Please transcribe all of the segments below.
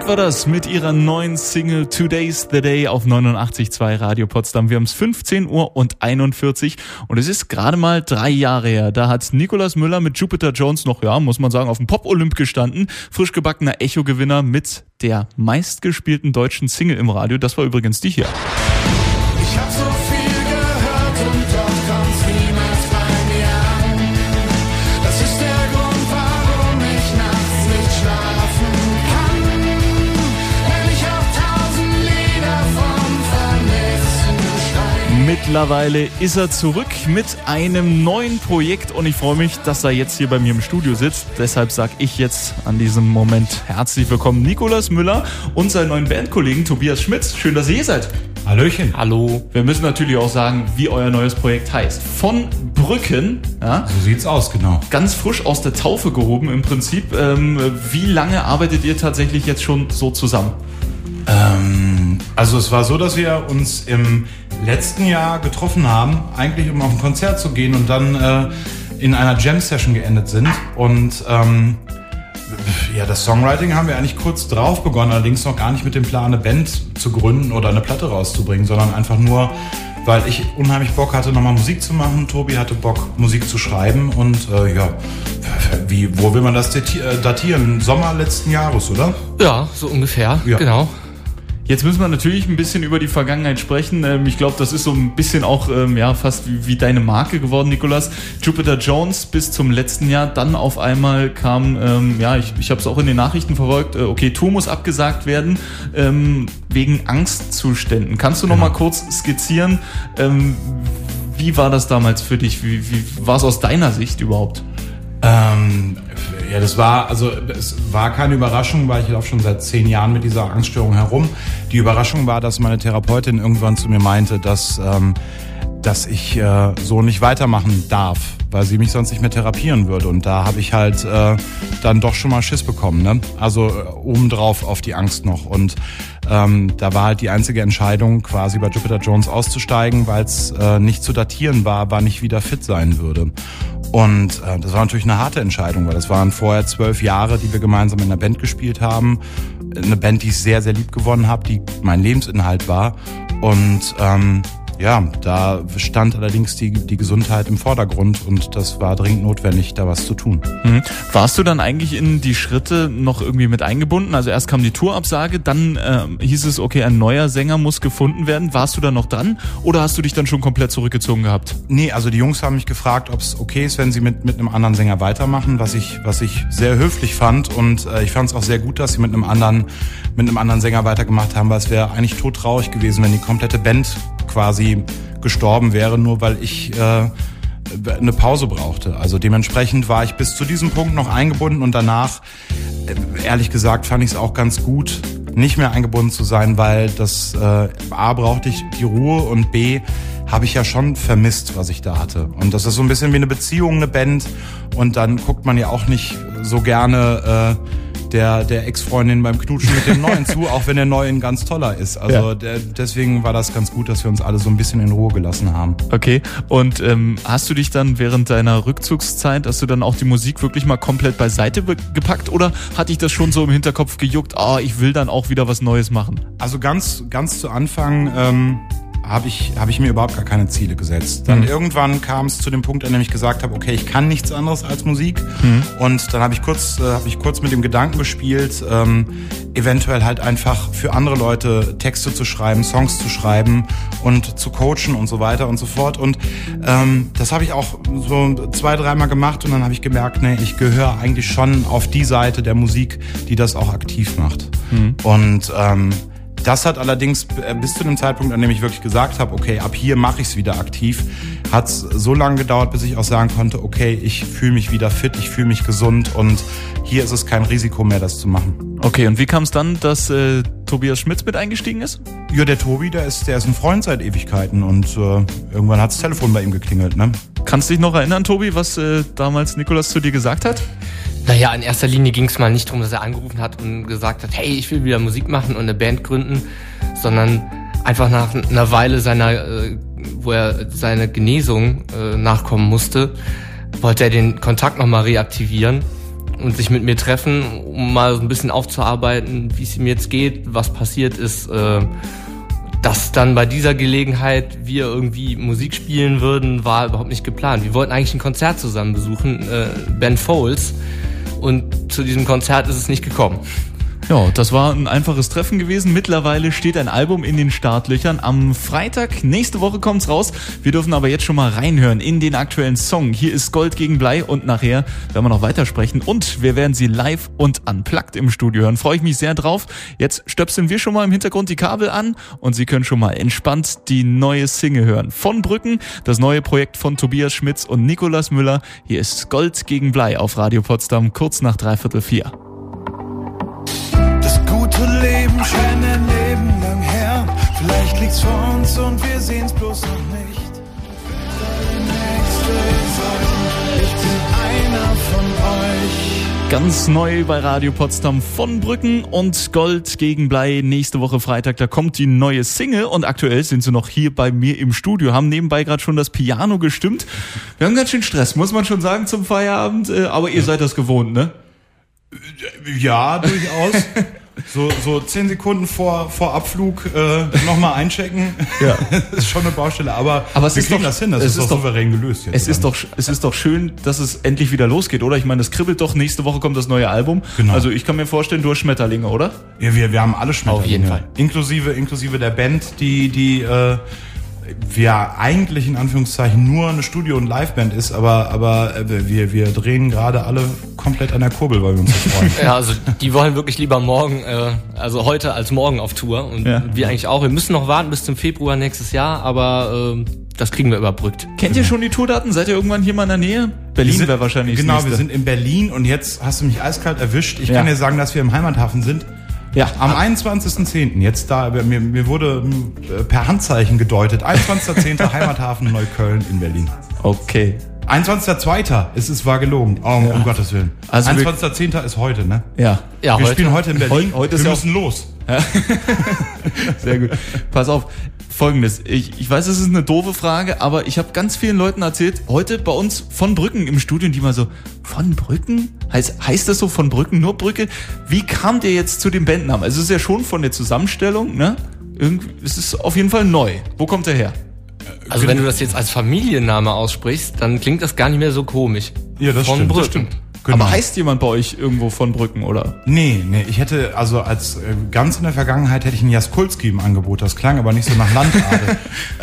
war das mit ihrer neuen Single Today's the Day auf 89.2 Radio Potsdam. Wir haben es 15:41 und es ist gerade mal 3 Jahre her. Da hat Nicolas Müller mit Jupiter Jones noch, ja, muss man sagen, auf dem Pop-Olymp gestanden. Frisch gebackener Echo-Gewinner mit der meistgespielten deutschen Single im Radio. Das war übrigens die hier. Ich hab so viel gehört und doch kommt's niemals bei mir an. Das ist der Grund, warum ich nachts nicht schlafen kann. Wenn ich auf 1000 Lieder vom Vermissen schreibe. Mittlerweile ist er zurück mit einem neuen Projekt und ich freue mich, dass er jetzt hier bei mir im Studio sitzt. Deshalb sage ich jetzt an diesem Moment herzlich willkommen Nicolas Müller und seinen neuen Bandkollegen Tobias Schmitz. Schön, dass ihr hier seid. Hallöchen. Hallo. Wir müssen natürlich auch sagen, wie euer neues Projekt heißt. Von Brücken. Ja, So sieht's aus, genau. ganz frisch aus der Taufe gehoben im Prinzip. Wie lange arbeitet ihr tatsächlich jetzt schon so zusammen? Also es war so, dass wir uns im letzten Jahr getroffen haben, eigentlich um auf ein Konzert zu gehen und dann in einer Jam-Session geendet sind. Und ja, das Songwriting haben wir eigentlich kurz drauf begonnen, allerdings noch gar nicht mit dem Plan, eine Band zu gründen oder eine Platte rauszubringen, sondern einfach nur, weil ich unheimlich Bock hatte, nochmal Musik zu machen. Tobi hatte Bock, Musik zu schreiben und wo will man das datieren? Sommer letzten Jahres, oder? Ja, so ungefähr, Ja. genau. Jetzt müssen wir natürlich ein bisschen über die Vergangenheit sprechen. Ich glaube, das ist so ein bisschen auch fast wie deine Marke geworden, Nicolas. Jupiter Jones bis zum letzten Jahr. Dann auf einmal kam, ich habe es auch in den Nachrichten verfolgt, Tour muss abgesagt werden wegen Angstzuständen. Kannst du noch mal kurz skizzieren, wie war das damals für dich? Wie war es aus deiner Sicht überhaupt? Es war keine Überraschung, weil ich laufe schon seit 10 Jahren mit dieser Angststörung herum. Die Überraschung war, dass meine Therapeutin irgendwann zu mir meinte, dass ich so nicht weitermachen darf, weil sie mich sonst nicht mehr therapieren würde. Und da habe ich halt dann doch schon mal Schiss bekommen, ne? Also obendrauf auf die Angst noch. Und da war halt die einzige Entscheidung, quasi bei Jupiter Jones auszusteigen, weil es nicht zu datieren war, wann ich wieder fit sein würde. Und das war natürlich eine harte Entscheidung, weil das waren vorher 12 Jahre, die wir gemeinsam in einer Band gespielt haben. Eine Band, die ich sehr, sehr lieb gewonnen habe, die mein Lebensinhalt war. Und da stand allerdings die Gesundheit im Vordergrund und das war dringend notwendig, da was zu tun. Warst du dann eigentlich in die Schritte noch irgendwie mit eingebunden? Also erst kam die Tourabsage, dann hieß es, okay, ein neuer Sänger muss gefunden werden. Warst du da noch dran oder hast du dich dann schon komplett zurückgezogen gehabt? Nee, also die Jungs haben mich gefragt, ob es okay ist, wenn sie mit einem anderen Sänger weitermachen, was ich sehr höflich fand und ich fand es auch sehr gut, dass sie mit einem anderen Sänger weitergemacht haben, weil es wäre eigentlich todtraurig gewesen, wenn die komplette Band quasi gestorben wäre, nur weil ich eine Pause brauchte. Also dementsprechend war ich bis zu diesem Punkt noch eingebunden und danach, ehrlich gesagt, fand ich es auch ganz gut, nicht mehr eingebunden zu sein, weil das A, brauchte ich die Ruhe und B, habe ich ja schon vermisst, was ich da hatte. Und das ist so ein bisschen wie eine Beziehung, eine Band und dann guckt man ja auch nicht so gerne der Ex-Freundin beim Knutschen mit dem Neuen zu, auch wenn der Neue ein ganz toller ist. Also deswegen war das ganz gut, dass wir uns alle so ein bisschen in Ruhe gelassen haben. Okay, und hast du dich dann während deiner Rückzugszeit, hast du dann auch die Musik wirklich mal komplett beiseite gepackt oder hat dich das schon so im Hinterkopf gejuckt, ich will dann auch wieder was Neues machen? Also ganz zu Anfang habe ich mir überhaupt gar keine Ziele gesetzt. Dann irgendwann kam es zu dem Punkt, an dem ich gesagt habe, okay, ich kann nichts anderes als Musik. Und dann habe ich kurz mit dem Gedanken gespielt, eventuell halt einfach für andere Leute Texte zu schreiben, Songs zu schreiben und zu coachen und so weiter und so fort. Und das habe ich auch so 2-3 Mal gemacht und dann habe ich gemerkt, ich gehöre eigentlich schon auf die Seite der Musik, die das auch aktiv macht. Und das hat allerdings bis zu dem Zeitpunkt, an dem ich wirklich gesagt habe, okay, ab hier mache ich es wieder aktiv, hat es so lange gedauert, bis ich auch sagen konnte, okay, ich fühle mich wieder fit, ich fühle mich gesund und hier ist es kein Risiko mehr, das zu machen. Okay, und wie kam es dann, dass Tobias Schmitz mit eingestiegen ist? Ja, der Tobi, der ist ein Freund seit Ewigkeiten und irgendwann hat das Telefon bei ihm geklingelt, ne? Kannst du dich noch erinnern, Tobi, was damals Nicolas zu dir gesagt hat? Naja, in erster Linie ging es mal nicht darum, dass er angerufen hat und gesagt hat, hey, ich will wieder Musik machen und eine Band gründen, sondern einfach nach einer Weile wo er seine Genesung nachkommen musste, wollte er den Kontakt nochmal reaktivieren und sich mit mir treffen, um mal so ein bisschen aufzuarbeiten, wie es ihm jetzt geht, was passiert ist. Dass dann bei dieser Gelegenheit wir irgendwie Musik spielen würden, war überhaupt nicht geplant. Wir wollten eigentlich ein Konzert zusammen besuchen, Ben Folds, und zu diesem Konzert ist es nicht gekommen. Ja, das war ein einfaches Treffen gewesen. Mittlerweile steht ein Album in den Startlöchern. Am Freitag, nächste Woche kommt's raus. Wir dürfen aber jetzt schon mal reinhören in den aktuellen Song. Hier ist Gold gegen Blei und nachher werden wir noch weitersprechen. Und wir werden sie live und unplugged im Studio hören. Freue ich mich sehr drauf. Jetzt stöpseln wir schon mal im Hintergrund die Kabel an und Sie können schon mal entspannt die neue Single hören. Von Brücken, das neue Projekt von Tobias Schmitz und Nicolas Müller. Hier ist Gold gegen Blei auf Radio Potsdam, kurz nach 3/4. Leben, scheint ein Leben lang her. Vielleicht liegt's vor uns und wir sehen's bloß noch nicht. Der Nächste sagt, ich bin einer von euch. Ganz neu bei Radio Potsdam, von Brücken und Gold gegen Blei. Nächste Woche Freitag, da kommt die neue Single und aktuell sind sie noch hier bei mir im Studio, haben nebenbei gerade schon das Piano gestimmt. Wir haben ganz schön Stress, muss man schon sagen, zum Feierabend, aber ihr seid das gewohnt, ne? Ja, durchaus. So 10 Sekunden vor Abflug nochmal einchecken. Ja. Das ist schon eine Baustelle, aber es wir ist kriegen doch, das hin, das ist doch souverän gelöst jetzt. Es ist doch schön, dass es endlich wieder losgeht, oder? Ich meine, es kribbelt doch, nächste Woche kommt das neue Album. Genau. Also ich kann mir vorstellen, du hast Schmetterlinge, oder? Ja, wir haben alle Schmetterlinge. Auf jeden Fall. Inklusive der Band, die wir eigentlich in Anführungszeichen nur eine Studio- und Liveband ist, aber wir drehen gerade alle komplett an der Kurbel, weil wir uns so freuen. Ja, also die wollen wirklich lieber morgen, also heute als morgen auf Tour und Ja. wir eigentlich auch. Wir müssen noch warten bis zum Februar nächstes Jahr, aber das kriegen wir überbrückt. Kennt ihr schon die Tourdaten? Seid ihr irgendwann hier mal in der Nähe? Berlin wäre wahrscheinlich das Genau, nächste. wir sind in Berlin und jetzt hast du mich eiskalt erwischt. Ich Ja. kann dir sagen, dass wir im Heimathafen sind. Ja. Am 21.10. jetzt da, mir wurde per Handzeichen gedeutet, 21.10. Heimathafen Neukölln in Berlin. Okay. 21.2. war gelogen. Um Gottes Willen. Also 21.10. ist heute, ne? Ja. Ja, Wir heute. spielen heute in Berlin. Heute ist wir ja müssen los. Sehr gut. Pass auf, Folgendes. Ich weiß, es ist eine doofe Frage, aber ich habe ganz vielen Leuten erzählt, heute bei uns von Brücken im Studio, die mal so, von Brücken? Heißt das so von Brücken, nur Brücke? Wie kamt ihr jetzt zu dem Bandnamen? Also es ist ja schon von der Zusammenstellung, ne? Irgendwie, es ist auf jeden Fall neu. Wo kommt der her? Also wenn du das jetzt als Familienname aussprichst, dann klingt das gar nicht mehr so komisch. Ja, das Von stimmt. Brücken. Das stimmt. Genau. Aber heißt jemand bei euch irgendwo von Brücken, oder? Nee, ich hätte, also als ganz in der Vergangenheit hätte ich einen Jaskulski im Angebot, das klang aber nicht so nach Landadel.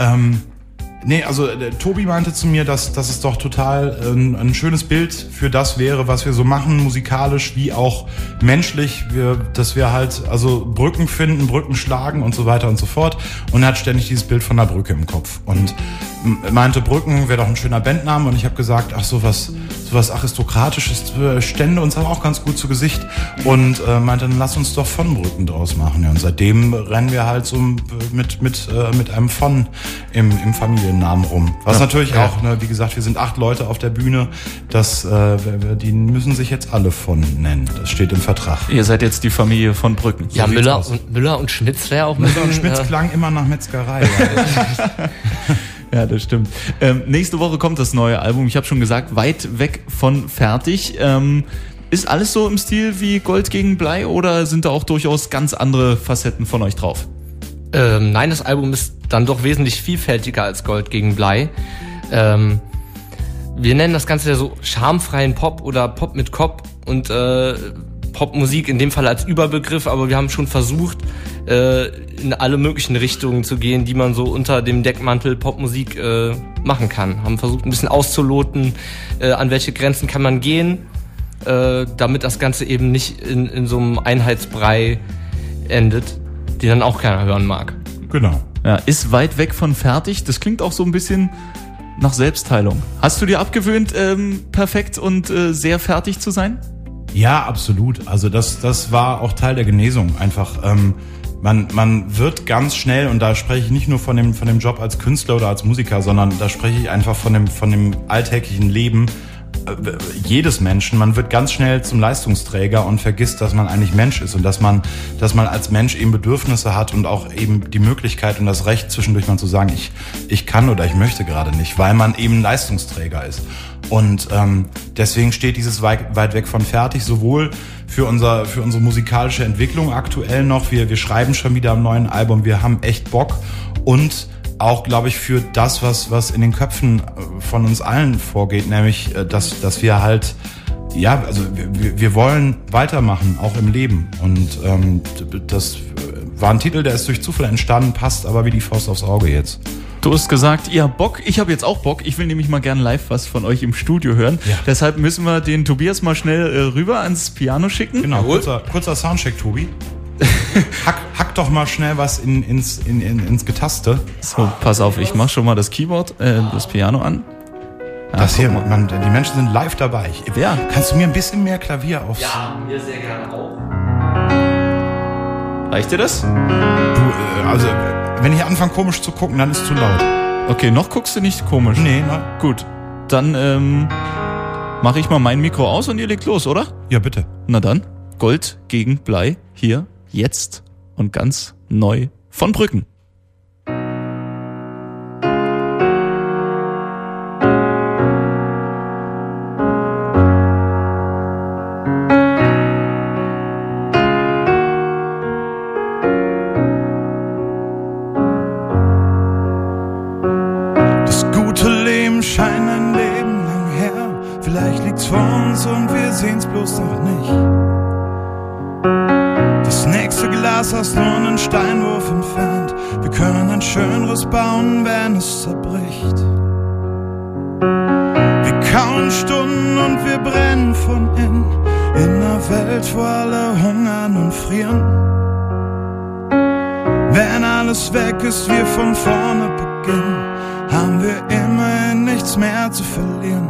Tobi meinte zu mir, dass es doch total ein schönes Bild für das wäre, was wir so machen, musikalisch wie auch menschlich, dass wir halt also Brücken finden, Brücken schlagen und so weiter und so fort. Und er hat ständig dieses Bild von der Brücke im Kopf und meinte, Brücken wäre doch ein schöner Bandname und ich habe gesagt, ach sowas Aristokratisches stände uns aber auch ganz gut zu Gesicht und meinte, dann lass uns doch von Brücken draus machen. Ja, und seitdem rennen wir halt so mit einem von im Familiennamen rum. Was natürlich auch, ne, wie gesagt, wir sind 8 Leute auf der Bühne, die müssen sich jetzt alle von nennen. Das steht im Vertrag. Ihr seid jetzt die Familie von Brücken. Ja, sieht's aus. Müller und Schmitz wäre auch Müller und Schmitz klang immer nach Metzgerei. Ja, das stimmt. Nächste Woche kommt das neue Album. Ich habe schon gesagt, weit weg von fertig. Ist alles so im Stil wie Gold gegen Blei oder sind da auch durchaus ganz andere Facetten von euch drauf? Nein, das Album ist dann doch wesentlich vielfältiger als Gold gegen Blei. Wir nennen das Ganze ja so schamfreien Pop oder Pop mit Kopf und Popmusik in dem Fall als Überbegriff, aber wir haben schon versucht, in alle möglichen Richtungen zu gehen, die man so unter dem Deckmantel Popmusik machen kann. Haben versucht, ein bisschen auszuloten, an welche Grenzen kann man gehen, damit das Ganze eben nicht in so einem Einheitsbrei endet, den dann auch keiner hören mag. Genau. Ja, ist weit weg von fertig. Das klingt auch so ein bisschen nach Selbstheilung. Hast du dir abgewöhnt, perfekt und sehr fertig zu sein? Ja, absolut. Also das war auch Teil der Genesung. Einfach, man wird ganz schnell, und da spreche ich nicht nur von dem Job als Künstler oder als Musiker, sondern da spreche ich einfach von dem alltäglichen Leben, jedes Menschen, man wird ganz schnell zum Leistungsträger und vergisst, dass man eigentlich Mensch ist und dass man als Mensch eben Bedürfnisse hat und auch eben die Möglichkeit und das Recht zwischendurch mal zu sagen, ich kann oder ich möchte gerade nicht, weil man eben Leistungsträger ist. Und deswegen steht dieses weit weg von fertig, sowohl für unsere musikalische Entwicklung aktuell noch. Wir schreiben schon wieder am neuen Album, wir haben echt Bock und auch, glaube ich, für das, was in den Köpfen von uns allen vorgeht, nämlich, dass wir halt, ja, also wir wollen weitermachen, auch im Leben. Und das war ein Titel, der ist durch Zufall entstanden, passt aber wie die Faust aufs Auge jetzt. Du hast gesagt, ihr habt Bock, ich habe jetzt auch Bock. Ich will nämlich mal gerne live was von euch im Studio hören. Ja. Deshalb müssen wir den Tobias mal schnell rüber ans Piano schicken. Genau, kurzer Soundcheck, Tobi. Hack doch mal schnell was ins Getaste. So, pass auf, ich mach schon mal das Keyboard, das Piano an. Ja, das hier, die Menschen sind live dabei. Kannst du mir ein bisschen mehr Klavier aufs... Ja, mir sehr gerne auch. Reicht dir das? Du, also, wenn ich anfange komisch zu gucken, dann ist es zu laut. Okay, noch guckst du nicht komisch. Nee, ne? Gut, dann mache ich mal mein Mikro aus und ihr legt los, oder? Ja, bitte. Na dann, Gold gegen Blei, hier, jetzt und ganz neu von Brücken. Das gute Leben scheint ein Leben lang her. Vielleicht liegt's vor uns und wir sehen's bloß noch nicht. Das nächste Glas ist nur einen Steinwurf entfernt. Wir können ein schöneres bauen, wenn es zerbricht. Wir kauen Stunden und wir brennen von innen. In einer Welt, wo alle hungern und frieren. Wenn alles weg ist, wir von vorne beginnen, haben wir immerhin nichts mehr zu verlieren.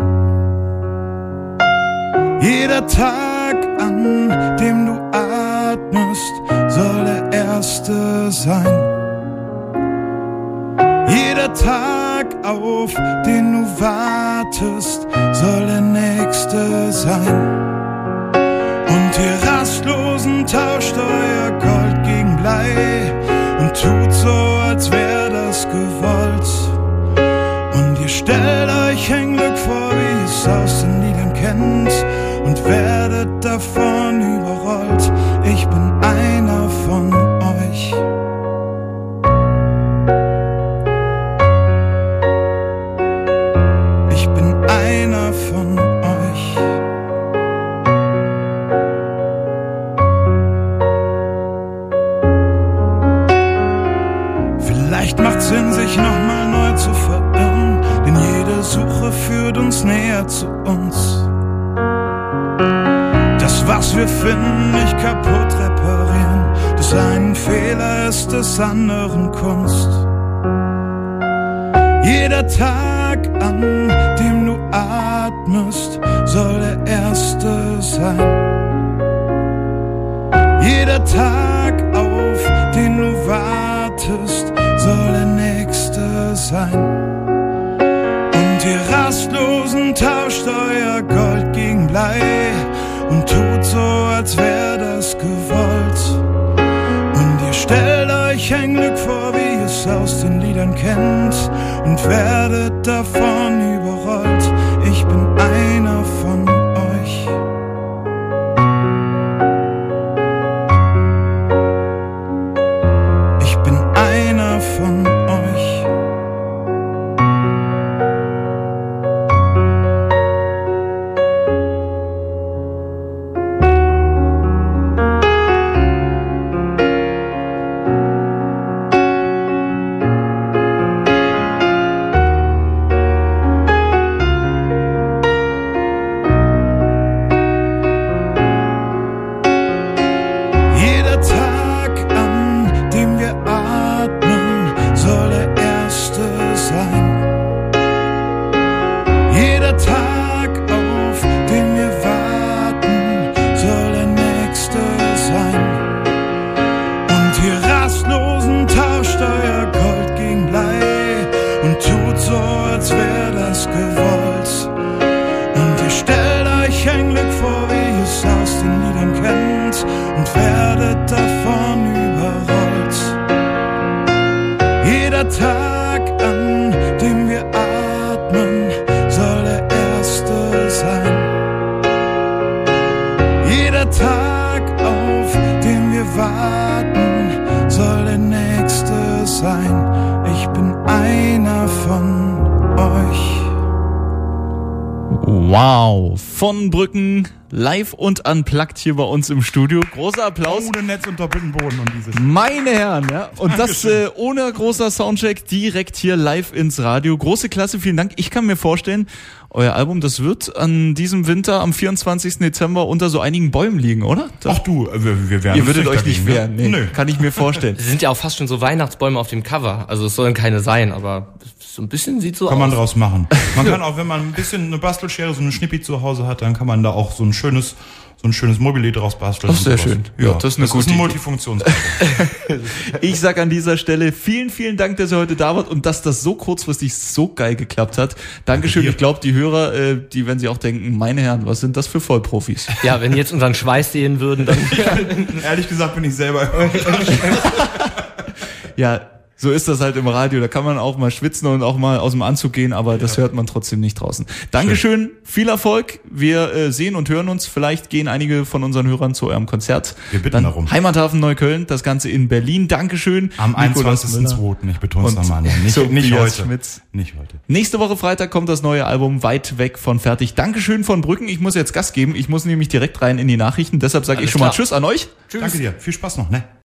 Jeder Tag, an dem du atmest, soll der erste sein. Jeder Tag, auf den du wartest, soll der nächste sein. Und ihr Rastlosen tauscht euer Gold gegen Blei und tut so, als wär das gewollt. Und ihr stellt euch ein Glück vor, wie es aus den Liedern kennt, und werdet davon überrollt. Ich bin einer von euch. Ich bin einer von euch. Vielleicht macht's Sinn, sich nochmal neu zu verirren, denn jede Suche führt uns näher zu uns. Das, was wir finden, nicht kaputt reparieren. Des einen Fehler ist des anderen Kunst. Jeder Tag, an dem du atmest, soll der erste sein. Jeder Tag, auf den du wartest, soll der nächste sein. Und ihr Rastlosen tauscht euer Gold gegen Blei und tut so, als wär das gewollt. Und ihr stellt euch ein Glück vor, wie es aus den Liedern kennt, und werdet davon überrollt. Ich bin einer von euch. Ich bin einer von euch. Jeder Tag, auf den wir warten, soll der nächste sein. Ich bin einer von euch. Wow, von Brücken, live und unplugged hier bei uns im Studio. Großer Applaus. Ohne Netz und doppelten Boden und dieses. Meine Herren, ja. Und das ohne großer Soundcheck, direkt hier live ins Radio. Große Klasse, vielen Dank. Ich kann mir vorstellen, euer Album, das wird an diesem Winter am 24. Dezember unter so einigen Bäumen liegen, oder? Ach du, wir werden. Ihr würdet euch nicht wehren, ne? nee, kann ich mir vorstellen. Es sind ja auch fast schon so Weihnachtsbäume auf dem Cover. Also es sollen keine sein, aber so ein bisschen sieht so aus. Kann man draus machen. Man kann auch, wenn man ein bisschen eine Bastelschere, so eine Schnippi zu Hause hat, dann kann man da auch so ein schönes Mobile draus basteln. Das ist sehr schön. Ja, das ist eine gute Idee. Multifunktionsalbum. Ich sag an dieser Stelle vielen, vielen Dank, dass ihr heute da wart und dass das so kurzfristig so geil geklappt hat. Dankeschön. Ich glaube, die Hörer, die werden sich auch denken, meine Herren, was sind das für Vollprofis? Ja, wenn die jetzt unseren Schweiß sehen würden, dann... Ehrlich gesagt bin ich selber. Ja, so ist das halt im Radio. Da kann man auch mal schwitzen und auch mal aus dem Anzug gehen, aber das hört man trotzdem nicht draußen. Dankeschön, viel Erfolg. Wir sehen und hören uns. Vielleicht gehen einige von unseren Hörern zu eurem Konzert. Wir bitten Dann darum. Heimathafen Neukölln, das Ganze in Berlin. Dankeschön. Am 21.02. Ich betone es nochmal. Nicht heute. Schmitz. Nicht heute. Nächste Woche Freitag kommt das neue Album Weit weg von fertig. Dankeschön von Brücken. Ich muss jetzt Gas geben. Ich muss nämlich direkt rein in die Nachrichten. Deshalb sage ich schon mal klar. Tschüss an euch. Danke dir. Viel Spaß noch, ne?